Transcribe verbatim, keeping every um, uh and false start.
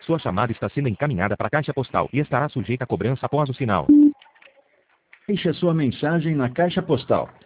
Sua chamada está sendo encaminhada para a caixa postal e estará sujeita a cobrança após o sinal. Deixe a sua mensagem na caixa postal.